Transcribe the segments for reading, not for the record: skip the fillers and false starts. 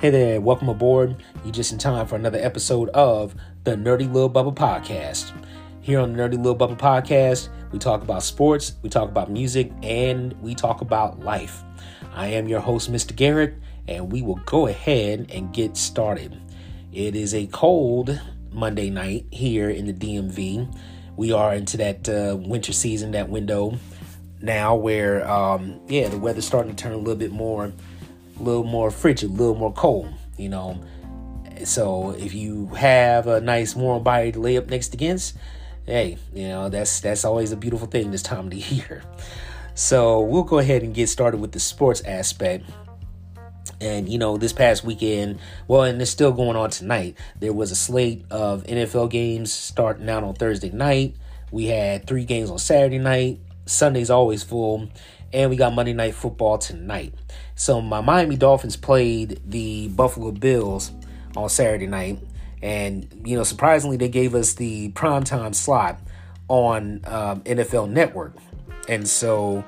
Hey there, welcome aboard. You're just in time for another episode of the Nerdy Little Bubba Podcast. Here on the Nerdy Little Bubba Podcast, we talk about sports, we talk about music, and we talk about life. I am your host, Mr. Garrett, and we will go ahead and get started. It is a cold Monday night here in the DMV. We are into that winter season, that window now where, the weather's starting to turn a little more frigid, a little more cold, So if you have a nice warm body to lay up next against, hey, that's always a beautiful thing this time of the year. So we'll go ahead and get started with the sports aspect. And, this past weekend, and it's still going on tonight, there was a slate of NFL games starting out on Thursday night. We had 3 games on Saturday night. Sunday's always full. And we got Monday Night Football tonight. So my Miami Dolphins played the Buffalo Bills on Saturday night. And, surprisingly, they gave us the primetime slot on NFL Network. And so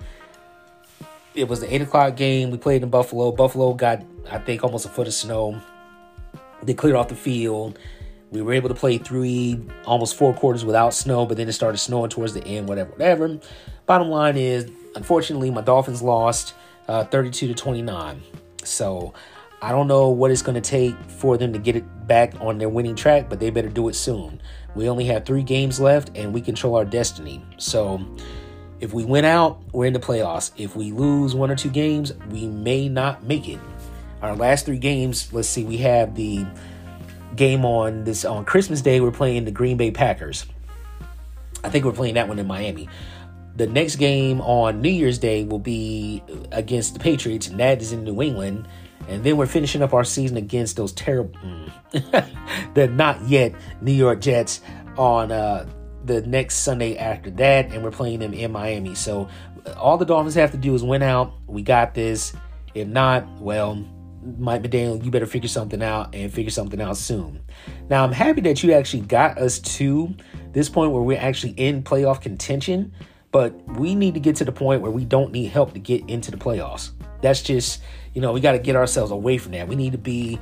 it was the 8 o'clock game. We played in Buffalo. Buffalo got, I think, almost a foot of snow. They cleared off the field. We were able to play 4 quarters without snow, but then it started snowing towards the end, whatever. Bottom line is, unfortunately, my Dolphins lost 32-29. So I don't know what it's going to take for them to get it back on their winning track, but they better do it soon. We only have 3 games left, and we control our destiny. So if we win out, we're in the playoffs. If we lose 1 or 2 games, we may not make it. Our last 3 games, let's see, we have the game on Christmas Day. We're playing the Green Bay Packers. I think we're playing that one in Miami. The next game on New Year's Day will be against the Patriots, and that is in New England. And then we're finishing up our season against those terrible, the not yet New York Jets on the next Sunday after that, and we're playing them in Miami. So all the Dolphins have to do is win out. We got this. If not, Mike McDaniel, you better figure something out and figure something out soon. Now, I'm happy that you actually got us to this point where we're actually in playoff contention. But we need to get to the point where we don't need help to get into the playoffs. That's just, we got to get ourselves away from that. We need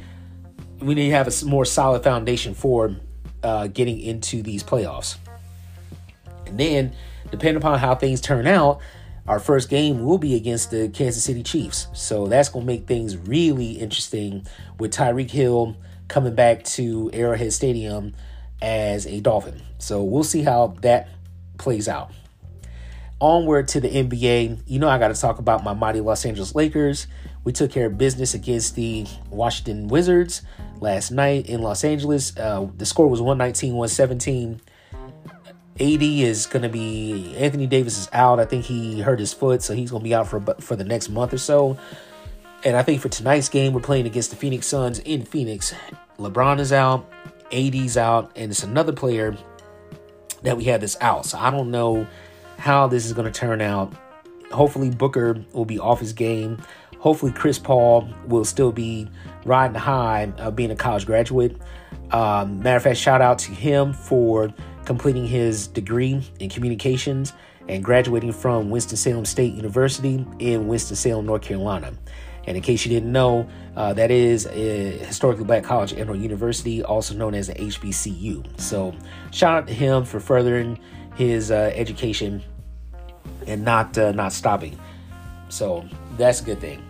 to have a more solid foundation for getting into these playoffs. And then, depending upon how things turn out, our first game will be against the Kansas City Chiefs. So that's going to make things really interesting with Tyreek Hill coming back to Arrowhead Stadium as a Dolphin. So we'll see how that plays out. Onward to the NBA, I got to talk about my mighty Los Angeles Lakers. We took care of business against the Washington Wizards last night in Los Angeles. The score was 119-117. AD is going to be, Anthony Davis is out. I think he hurt his foot, so he's going to be out for the next month or so. And I think for tonight's game, we're playing against the Phoenix Suns in Phoenix. LeBron is out, AD's out, and it's another player that we have that's out. So I don't know how this is going to turn out. Hopefully Booker will be off his game. Hopefully Chris Paul will still be riding the high of being a college graduate. Matter of fact, shout out to him for completing his degree in communications and graduating from Winston-Salem State University in Winston-Salem, North Carolina. And in case you didn't know, that is a historically black college and or university, also known as a HBCU. So shout out to him for furthering his education and not stopping. So that's a good thing.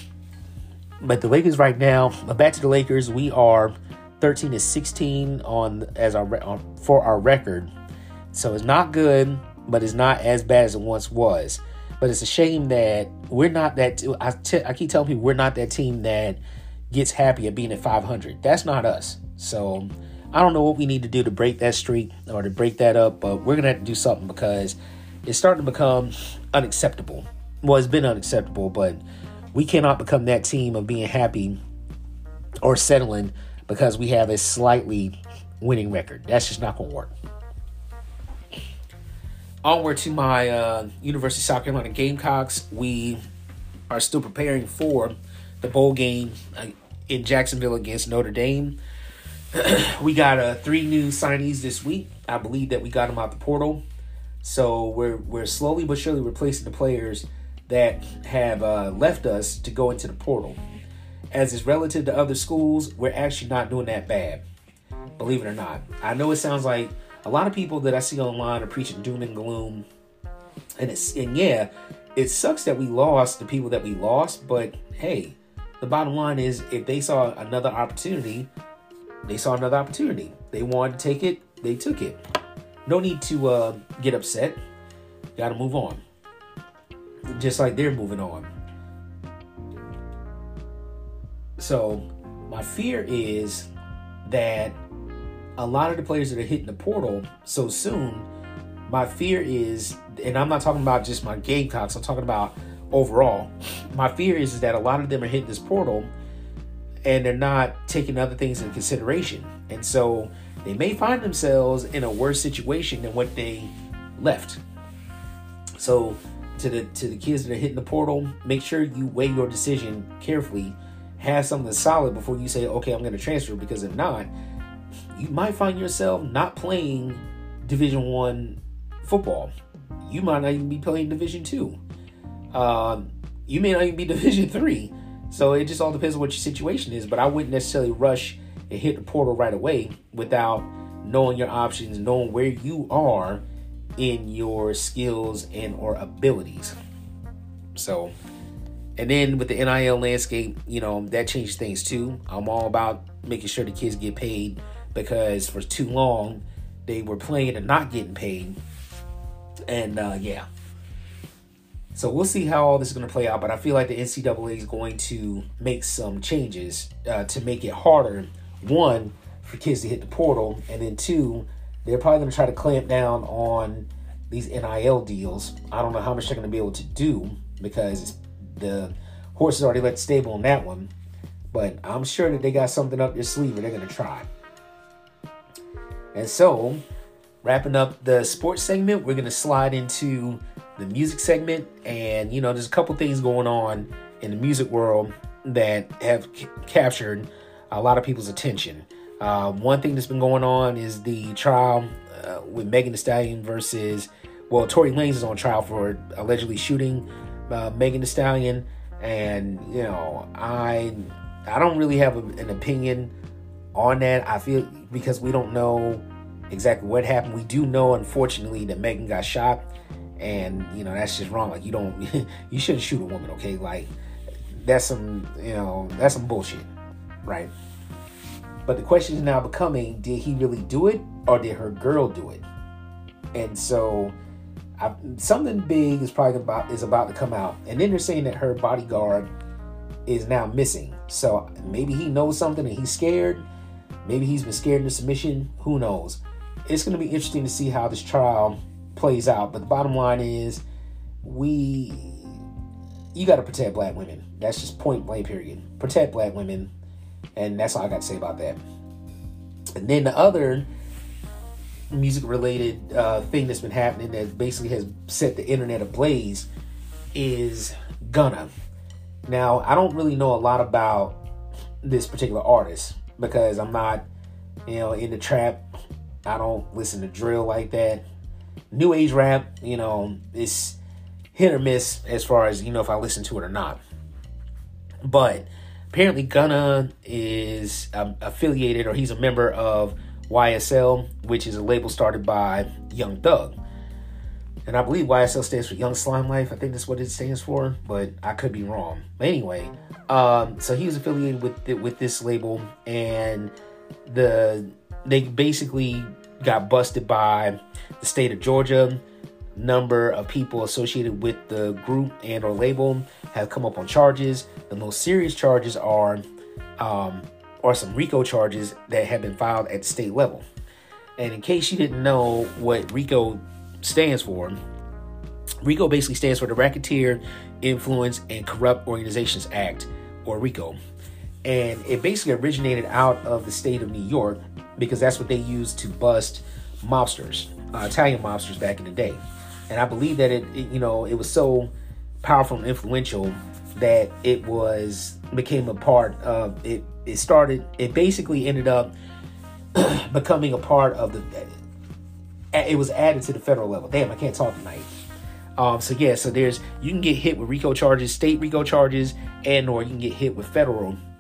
But the Lakers right now, back to the Lakers, we are 13-16 for our record. So it's not good, but it's not as bad as it once was. But it's a shame that we're not that. I keep telling people we're not that team that gets happy at being at 500. That's not us. So I don't know what we need to do to break that streak or to break that up, but we're going to have to do something because it's starting to become unacceptable. Well, it's been unacceptable, but we cannot become that team of being happy or settling because we have a slightly winning record. That's just not going to work. Onward to my University of South Carolina Gamecocks. We are still preparing for the bowl game in Jacksonville against Notre Dame. We got 3 new signees this week. I believe that we got them out the portal. So we're slowly but surely replacing the players that have left us to go into the portal. as is relative to other schools, we're actually not doing that bad. Believe it or not. I know it sounds like a lot of people that I see online are preaching doom and gloom. And yeah, it sucks that we lost the people that we lost. But hey, the bottom line is if they saw another opportunity, they saw another opportunity. They wanted to take it. They took it. No need to get upset. Got to move on. Just like they're moving on. So my fear is that a lot of the players that are hitting the portal so soon, my fear is, and I'm not talking about just my Gamecocks, I'm talking about overall. My fear is that a lot of them are hitting this portal and they're not taking other things into consideration. And so they may find themselves in a worse situation than what they left. So to the kids that are hitting the portal, make sure you weigh your decision carefully. Have something solid before you say, okay, I'm going to transfer, because if not, you might find yourself not playing Division I football. You might not even be playing Division II. You may not even be Division III. So it just all depends on what your situation is. But I wouldn't necessarily rush and hit the portal right away without knowing your options, knowing where you are in your skills and or abilities. So, and then with the NIL landscape, that changes things too. I'm all about making sure the kids get paid, because for too long they were playing and not getting paid. And yeah. So we'll see how all this is going to play out. But I feel like the NCAA is going to make some changes to make it harder. One, for kids to hit the portal. And then two, they're probably going to try to clamp down on these NIL deals. I don't know how much they're going to be able to do, because the horse has already left the stable on that one. But I'm sure that they got something up their sleeve and they're going to try. And so, wrapping up the sports segment, we're going to slide into the music segment. And, there's a couple things going on in the music world that have captured a lot of people's attention. One thing that's been going on is the trial with Megan Thee Stallion versus, Tory Lanez is on trial for allegedly shooting Megan Thee Stallion. And, I don't really have an opinion on that. I feel, because we don't know exactly what happened. We do know, unfortunately, that Megan got shot. And, that's just wrong. Like, you shouldn't shoot a woman, okay? Like, that's some bullshit, right? But the question is now becoming, did he really do it, or did her girl do it? And so something big is about to come out. And then they're saying that her bodyguard is now missing. So maybe he knows something and he's scared. Maybe he's been scared into submission. Who knows? It's going to be interesting to see how this trial plays out. But the bottom line is, you got to protect black women. That's just point blank, period. Protect black women. And that's all I got to say about that. And then the other music-related thing that's been happening that basically has set the internet ablaze is Gunna. Now, I don't really know a lot about this particular artist, because I'm not, in the trap. I don't listen to drill like that. New age rap, it's hit or miss as far as, if I listen to it or not. But apparently Gunna is affiliated, or he's a member of YSL, which is a label started by Young Thug. And I believe YSL stands for Young Slime Life. I think that's what it stands for, but I could be wrong. But anyway, so he was affiliated with this label, and they basically got busted by the state of Georgia. Number of people associated with the group and or label have come up on charges. The most serious charges are some RICO charges that have been filed at the state level. And in case you didn't know what RICO stands for, RICO basically stands for the Racketeer Influence and Corrupt Organizations Act, or RICO. And it basically originated out of the state of New York, because that's what they used to bust mobsters, Italian mobsters back in the day. And I believe that it was so powerful and influential that it became a part of it. It basically ended up becoming a part of it was added to the federal level. Damn, I can't talk tonight. So you can get hit with RICO charges, state RICO charges, and or you can get hit with federal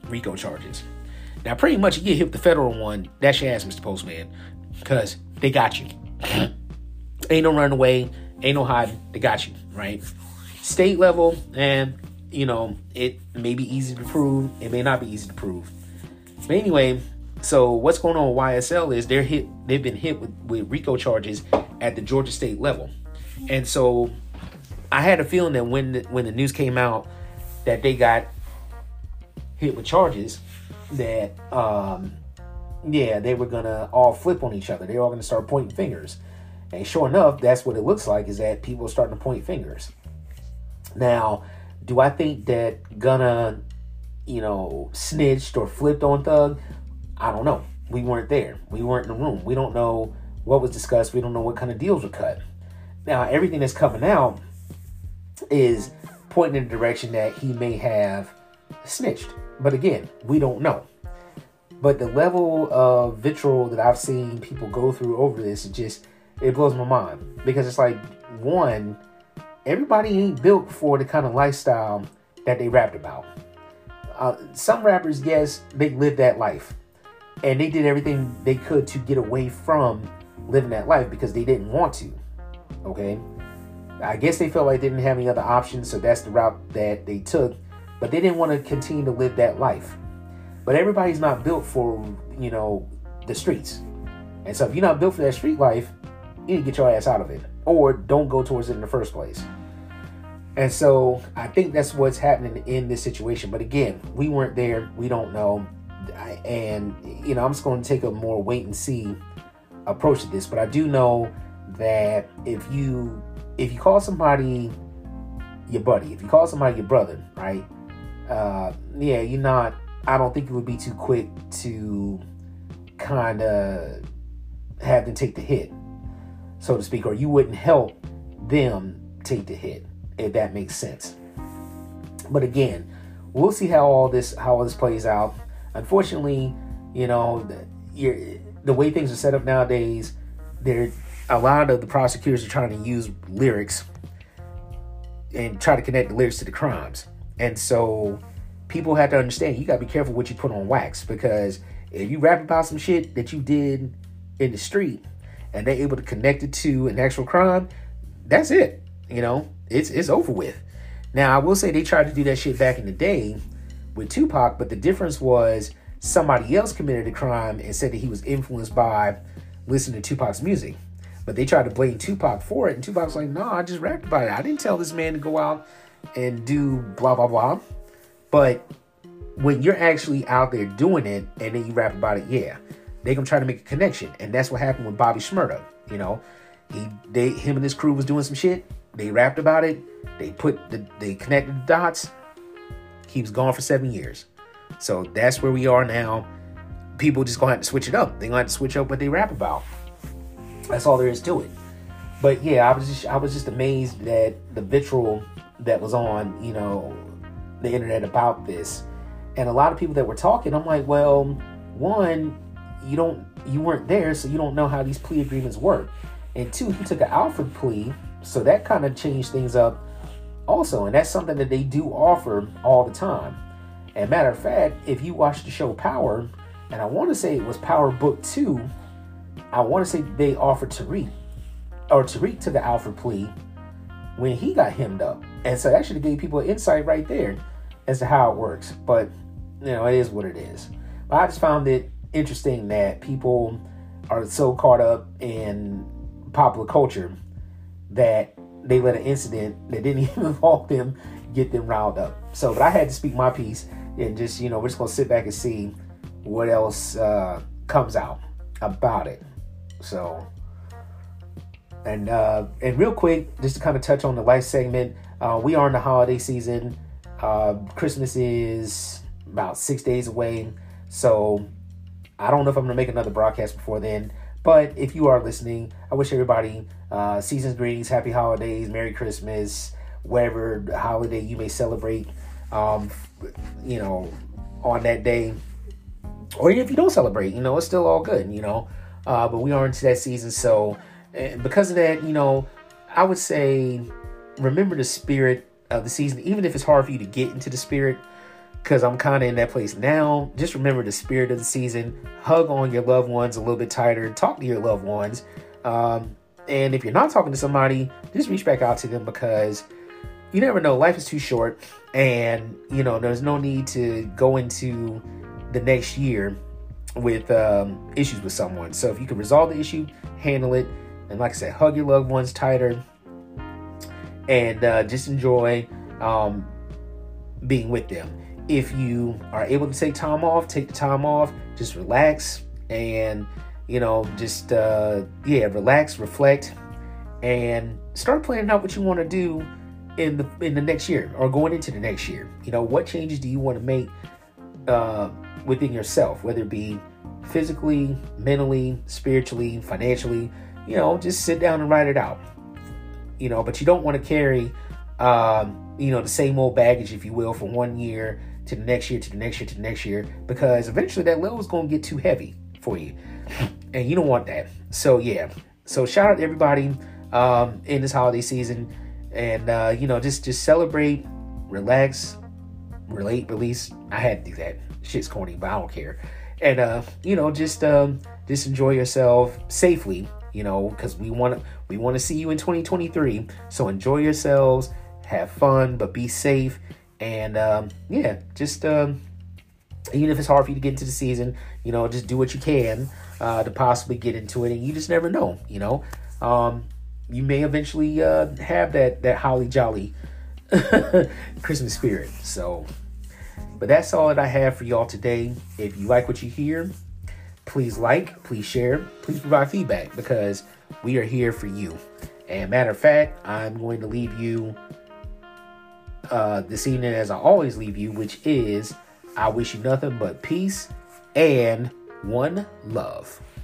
RICO charges. Now, pretty much you get hit with the federal one, that's your ass, Mr. Postman, because they got you. Ain't no running away, ain't no hiding, they got you, right? State level, and, it may be easy to prove, it may not be easy to prove. But anyway, so what's going on with YSL is they've been hit with RICO charges at the Georgia state level. And so I had a feeling that when the news came out that they got hit with charges, that they were gonna all flip on each other. They're all gonna start pointing fingers. And sure enough, that's what it looks like, is that people are starting to point fingers. Now, do I think that Gunna, snitched or flipped on Thug? I don't know. We weren't there. We weren't in the room. We don't know what was discussed. We don't know what kind of deals were cut. Now, everything that's coming out is pointing in the direction that he may have snitched. But again, we don't know. But the level of vitriol that I've seen people go through over this, it blows my mind. Because it's like, one, everybody ain't built for the kind of lifestyle that they rapped about. Some rappers, yes, they lived that life. And they did everything they could to get away from living that life because they didn't want to. Okay? I guess they felt like they didn't have any other options, so that's the route that they took. But they didn't want to continue to live that life. But everybody's not built for, the streets. And so if you're not built for that street life, you need to get your ass out of it. Or don't go towards it in the first place. And so I think that's what's happening in this situation. But again, we weren't there. We don't know. And, I'm just going to take a more wait and see approach to this. But I do know that if you call somebody your buddy, if you call somebody your brother, right? I don't think it would be too quick to kind of have them take the hit, so to speak, or you wouldn't help them take the hit, if that makes sense. But again, we'll see how all this plays out. Unfortunately, the way things are set up nowadays, a lot of the prosecutors are trying to use lyrics and try to connect the lyrics to the crimes. And so people have to understand, you got to be careful what you put on wax, because if you rap about some shit that you did in the street and they're able to connect it to an actual crime, that's it. It's over with. Now, I will say they tried to do that shit back in the day with Tupac, but the difference was somebody else committed a crime and said that he was influenced by listening to Tupac's music. But they tried to blame Tupac for it, and Tupac's like, no, I just rapped about it. I didn't tell this man to go out and do blah, blah, blah. But when you're actually out there doing it and then you rap about it, they're going to try to make a connection. And that's what happened with Bobby Shmurda. Him and his crew was doing some shit. They rapped about it. They connected the dots. He was gone for 7 years. So that's where we are now. People just going to have to switch it up. They're going to have to switch up what they rap about. That's all there is to it. But I was just amazed that the vitriol that was on, the internet about this. And a lot of people that were talking, I'm like, well, one, you weren't there, so you don't know how these plea agreements work. And two, he took an Alford plea, so that kind of changed things up also. And that's something that they do offer all the time. And matter of fact, if you watch the show Power, and I want to say it was Power Book 2, I want to say they offered Tariq took an Alford plea when he got hemmed up. And so that actually gave people an insight right there as to how it works. But, it is what it is. But I just found it interesting that people are so caught up in popular culture that they let an incident that didn't even involve them get them riled up. So, but I had to speak my piece and just, we're just going to sit back and see what else comes out about it. So, and real quick, just to kind of touch on the life segment, we are in the holiday season. Christmas is about 6 days away. So I don't know if I'm going to make another broadcast before then. But if you are listening, I wish everybody season's greetings, happy holidays, Merry Christmas, whatever holiday you may celebrate, on that day. Or even if you don't celebrate, it's still all good, But we are into that season. So because of that, I would say remember the spirit of the season, even if it's hard for you to get into the spirit. because I'm kind of in that place now. Just remember the spirit of the season. Hug on your loved ones a little bit tighter. Talk to your loved ones. And if you're not talking to somebody, just reach back out to them, because you never know. Life is too short, and there's no need to go into the next year with issues with someone. So if you can resolve the issue, handle it, and like I said, hug your loved ones tighter, and just enjoy being with them. If you are able to take time off, take the time off. Just relax, and just relax, reflect, and start planning out what you want to do in the next year, or going into the next year. What changes do you want to make within yourself, whether it be physically, mentally, spiritually, financially. Just sit down and write it out. But you don't want to carry the same old baggage, if you will, from one year to the next year, to the next year, to the next year, because eventually that load is going to get too heavy for you, and you don't want that. So shout out to everybody in this holiday season, and just celebrate, relax, relate, release. I had to do that. Shit's corny, but I don't care. And just enjoy yourself safely, because we want to see you in 2023. So enjoy yourselves, have fun, but be safe. And even if it's hard for you to get into the season, just do what you can to possibly get into it. And you just never know. You may eventually have that holly jolly Christmas spirit. So, but that's all that I have for y'all today. If you like what you hear, please like, please share, please provide feedback, because we are here for you. And matter of fact, I'm going to leave you this evening as I always leave you, which is, I wish you nothing but peace and one love.